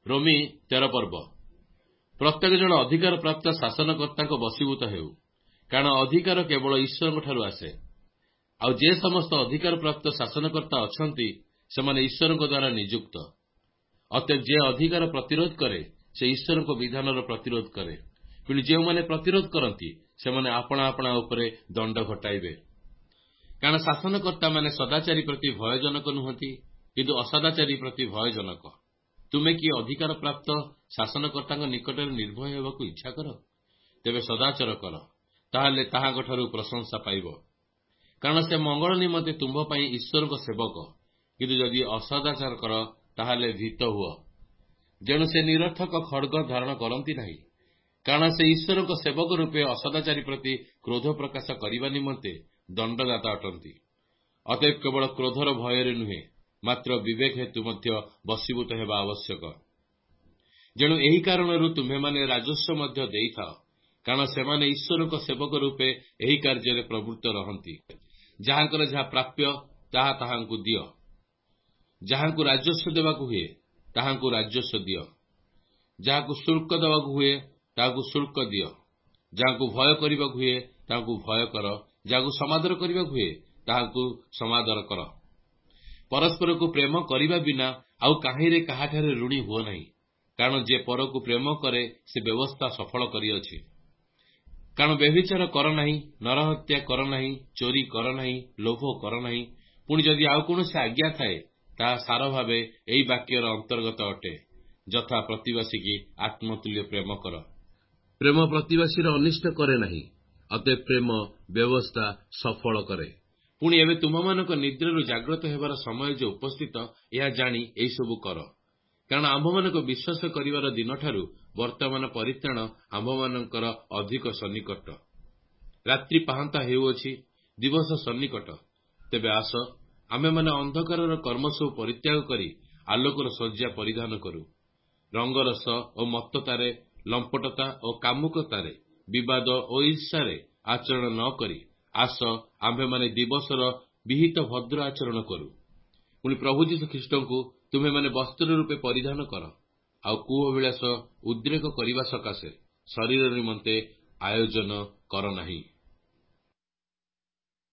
ରୋମୀ 13 ପର୍ବ। ପ୍ରତ୍ୟେକ ଜଣ ଅଧିକାର ପ୍ରାପ୍ତ ଶାସନକର୍ତ୍ତାଙ୍କ ବଶୀଭୂତ ହେଉ, କାରଣ ଅଧିକାର କେବଳ ଈଶ୍ୱରଙ୍କ ଠାରୁ ଆସେ। ଆଉ ଯେ ସମସ୍ତ ଅଧିକାର ପ୍ରାପ୍ତ ଶାସନକର୍ତ୍ତା ଅଛନ୍ତି ସେମାନେ ଈଶ୍ୱରଙ୍କ ଦ୍ୱାରା ନିଯୁକ୍ତ। ଅତଏବ ଯେ ଅଧିକାର ପ୍ରତିରୋଧ କରେ ସେ ଈଶ୍ୱରଙ୍କ ବିଧାନର ପ୍ରତିରୋଧ କରେ। କିନ୍ତୁ ଯେଉଁମାନେ ପ୍ରତିରୋଧ କରନ୍ତି ସେମାନେ ଆପଣା ଆପଣା ଉପରେ ଦଣ୍ଡ ଘଟାଇବେ। କାରଣ ଶାସନକର୍ତ୍ତାମାନେ ସଦାଚାରୀ ପ୍ରତି ଭୟଜନକ ନୁହନ୍ତି, କିନ୍ତୁ ଅସଦାଚାରୀ ପ୍ରତି ଭୟଜନକ। ତୁମେ କି ଅଧିକାର ପ୍ରାପ୍ତ ଶାସନକର୍ତ୍ତାଙ୍କ ନିକଟରେ ନିର୍ଭୟ ହେବାକୁ ଇଚ୍ଛା କର? ତେବେ ସଦାଚର କର, ତାହେଲେ ତାହାଙ୍କଠାରୁ ପ୍ରଶଂସା ପାଇବ। କାରଣ ସେ ମଙ୍ଗଳ ନିମନ୍ତେ ତୁମ୍ଭ ପାଇଁ ଈଶ୍ୱରଙ୍କ ସେବକ। କିନ୍ତୁ ଯଦି ଅସଦାଚାର କର ତାହେଲେ ଭୀତ ହୁଅ, ଯେଣୁ ସେ ନିରର୍ଥକ ଖଡ୍ଗ ଧାରଣ କରନ୍ତି ନାହିଁ। କାରଣ ସେ ଈଶ୍ୱରଙ୍କ ସେବକ ରୂପେ ଅସଦାଚାରୀ ପ୍ରତି କ୍ରୋଧ ପ୍ରକାଶ କରିବା ନିମନ୍ତେ ଦଣ୍ଡଦାତା ଅଟନ୍ତି। ଅତଏବ କେବଳ କ୍ରୋଧର ଭୟରେ ନୁହେଁ, ମାତ୍ର ବିବେକ ହେତୁ ମଧ୍ୟ ବଶୀଭୂତ ହେବା ଆବଶ୍ୟକ। ଯେଣୁ ଏହି କାରଣରୁ ତୁମ୍ଭେମାନେ ରାଜସ୍ୱ ମଧ୍ୟ ଦେଇଥାଅ, କାରଣ ସେମାନେ ଈଶ୍ୱରଙ୍କ ସେବକ ରୂପେ ଏହି କାର୍ଯ୍ୟରେ ପ୍ରବୃତ୍ତ ରହନ୍ତି। ଯାହାଙ୍କର ଯାହା ପ୍ରାପ୍ୟ ତାହା ତାହାଙ୍କୁ ଦିଅ। ଯାହାଙ୍କୁ ରାଜସ୍ୱ ଦେବାକୁ ହୁଏ ତାହାଙ୍କୁ ରାଜସ୍ୱ ଦିଅ। ଯାହାକୁ ଶୁଳ୍କ ଦେବାକୁ ହୁଏ ତାହାକୁ ଶୁଳ୍କ ଦିଅ। ଯାହାଙ୍କୁ ଭୟ କରିବାକୁ ହୁଏ ତାହାଙ୍କୁ ଭୟ କର। ଯାହାକୁ ସମାଦର କରିବାକୁ ହୁଏ ତାହାକୁ ସମାଦର କର। ପରସ୍ପରକୁ ପ୍ରେମ କରିବା ବିନା ଆଉ କାହିଁରେ କାହାଠାରେ ଋଣୀ ହୁଅ ନାହିଁ। କାରଣ ଯେ ପରକୁ ପ୍ରେମ କରେ ସେ ବ୍ୟବସ୍ଥା ସଫଳ କରିଅଛି। କାରଣ ବ୍ୟଭିଚାର କର ନାହିଁ, ନରହତ୍ୟା କର ନାହିଁ, ଚୋରି କର ନାହିଁ, ଲୋଭ କର ନାହିଁ। ପୁଣି ଯଦି ଆଉ କୌଣସି ଆଜ୍ଞା ଥାଏ ତାହା ସାର ଭାବେ ଏହି ବାକ୍ୟର ଅନ୍ତର୍ଗତ ଅଟେ, ଯଥା ପ୍ରତିବାସୀ କି ଆତ୍ମତୁଲ୍ୟ ପ୍ରେମ କର। ପ୍ରେମ ପ୍ରତିବାସୀର ଅନିଷ୍ଟ କରେ ନାହିଁ, ଅତଏବ ପ୍ରେମ ବ୍ୟବସ୍ଥା ସଫଳ କରେ। ପୁଣି ଏବେ ତୁମମାନଙ୍କ ନିଦ୍ରାରୁ ଜାଗ୍ରତ ହେବାର ସମୟ ଯେ ଉପସ୍ଥିତ ଏହା ଜାଣି ଏହିସବୁ କର। କାରଣ ଆମ୍ଭମାନଙ୍କ ବିଶ୍ୱାସ କରିବାର ଦିନଠାରୁ ବର୍ତ୍ତମାନ ପରିତ୍ରାଣ ଆମ୍ଭମାନଙ୍କର ଅଧିକ ସନ୍ନିକଟ। ରାତ୍ରି ପାହାନ୍ତା ହେଉଅଛି, ଦିବସ ସନ୍ନିକଟ। ତେବେ ଆସ, ଆମେମାନେ ଅନ୍ଧକାରର କର୍ମ ସବୁ ପରିତ୍ୟାଗ କରି ଆଲୋକର ଶଯ୍ୟା ପରିଧାନ କରୁ। ରଙ୍ଗରସ ଓ ମତ୍ତତାରେ, ଲମ୍ପଟତା ଓ କାମୁକତାରେ, ବିବାଦ ଓ ଈର୍ଷାରେ ଆଚରଣ ନ କରି ଆସ ଆମ୍ଭେମାନେ ଦିବସର ବିହିତ ଭଦ୍ର ଆଚରଣ କରୁ। ପୁଣି ପ୍ରଭୁ ଯୀଶୁ ଖ୍ରୀଷ୍ଟଙ୍କୁ ତୁମେମାନେ ବସ୍ତ୍ର ରୂପେ ପରିଧାନ କର। ଆଉ କୁଅଭିଳାଷ ଉଦ୍ରେକ କରିବା ସକାଶେ ଶରୀର ନିମନ୍ତେ ଆୟୋଜନ କର ନାହିଁ।